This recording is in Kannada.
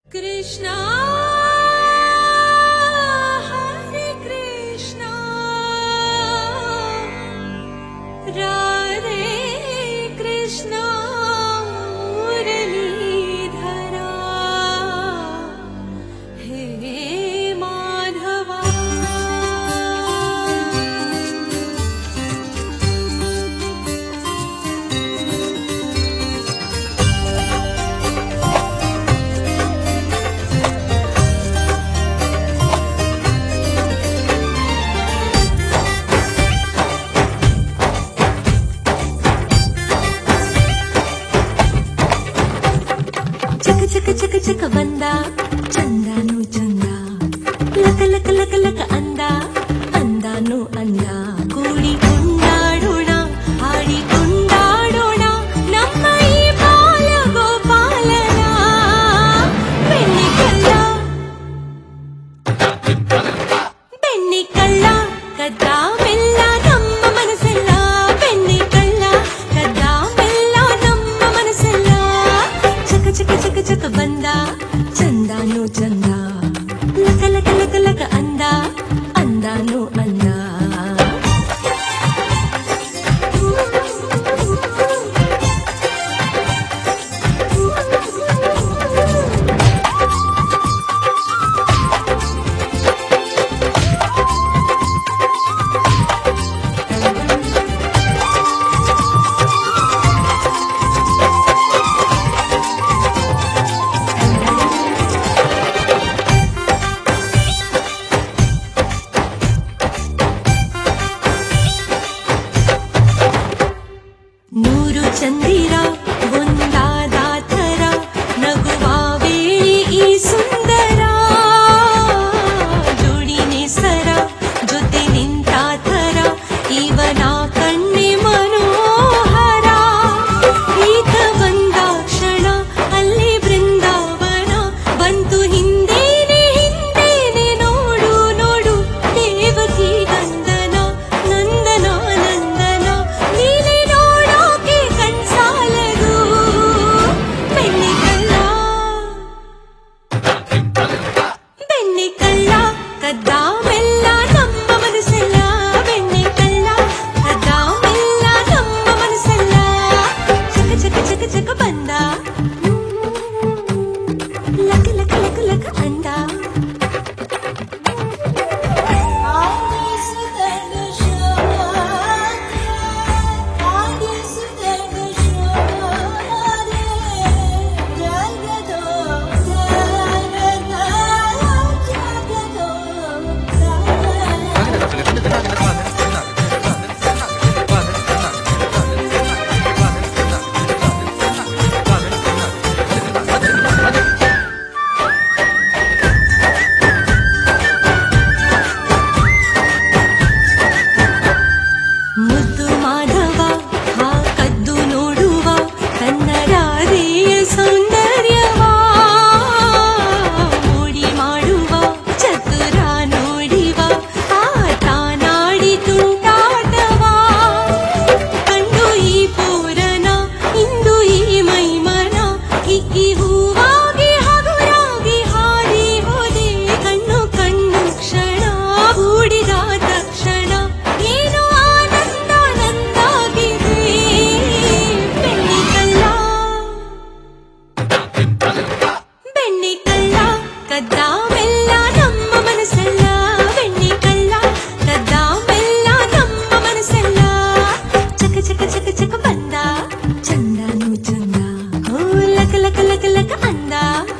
कृष्णा हरे कृष्णा राधे कृष्णा मुरलीधरा हे माधवा ಚಕ ಚಕ ಬಂದ ಚಂದಾನು ಚಂದ ಲಕ ಲಕ ಲಕ ಲಕ ಅಂದ ಅಂದಾನು ಅಂದ ಕೂಡಿ ಕೊಂಡಾಡೋಣ ಹಾಡಿ ಕೊಂಡಾಡೋಣ ನಮ್ಮ ಈ ಬಾಲ ಗೋಪಾಲನ ಬೆಣ್ಣೆ ಕಳ್ಳ ಕದ್ದ ಮೆಲ್ಲ ನಮ್ಮ ಮನಸ್ಸೆಲ್ಲ ಬೆಣ್ಣೆ ಕಳ್ಳ ಕದ್ದ ಮೆಲ್ಲ ನಮ್ಮ ಮನಸ್ಸೆಲ್ಲ ಚಕ ಚಕ ಚಕ ಚಕ ಬಂದ ಚಂದಾನು ಚಂದ ಲಕ ಲಕ ಲಕ ಲಕ ಅಂದ ಅಂದಾನು ಅಂದ ನೂರು ಚಂದಿರ ಒಂದಾದ ಥರ ನಗುವ ವೇಳೆ ಈ ಸುಂದರ ಜೋಡಿನೇ ಸರ ಜೊತೆ ನಿಂತ ಥರ ಇವನ ಕಣ್ಣೆ ಮನೋಹರ ಈತ ಬಂದ ಕ್ಷಣ ಅಲ್ಲಿ ಬೃಂದಾವನ ಬಂತು ಹಿಂದೇನೆ ನೋಡು ನೋಡು ದೇವಕಿ ಗಂಧನ ನಂದನ ನಂದನ ನೀನೆ ಕದ್ದ ಮೆಲ್ಲ ನಮ್ಮ ಮನಸ್ಸೆಲ್ಲ ಬೆಣ್ಣೆ ಕಳ್ಳ ಕದ್ದ ಮೆಲ್ಲ ನಮ್ಮ ಮನಸ್ಸೆಲ್ಲ ಚಕ ಚಕ ಚಕ ಚಕ ಬಂದ ಲಕ ಲಕ ಲಕ ಲಕ ಅಂದ ಮುದ್ದು ಮಾಧವ ಹಾ ಕದ್ದು ನೋಡುವ ತನ್ನ ರಾಧೆಯ ಸೌಂದರ್ಯವ ಮೂಡಿ ಮಾಡುವ ಚತುರ ನೋಡಿವ ಆಟ ನಾಡಿ ತುಂಟಾಟವ ಕಂಡು ಈ ಪೂರನ ಇಂದು ಈ ಮೈಮನ ಕಿಕ್ಕಿ ಹೂವಾಗಿ ಹಗುರಾಗಿ ಹಾರಿ ಹೋದೆ ಕಣ್ಣು ಕಣ್ಣು ಕ್ಷಣ ಹೂಡಿದ ತಕ್ಷಣ ಏನು ಬೆಣ್ಣೆ ಕಳ್ಳ ಕದ್ದ ಮೆಲ್ಲ ನಮ್ಮ ಮನಸ್ಸೆಲ್ಲ ಬೆಣ್ಣೆ ಕಳ್ಳ ಕದ್ದ ಮೆಲ್ಲ ನಮ್ಮ ಮನಸ್ಸೆಲ್ಲ ಚಕ ಚಕ ಚಕ ಚಕ ಬಂದ ಚಂದಾನು ಚಂದ ಲಕ ಲಕ ಲಕ ಲಕ ಅಂದ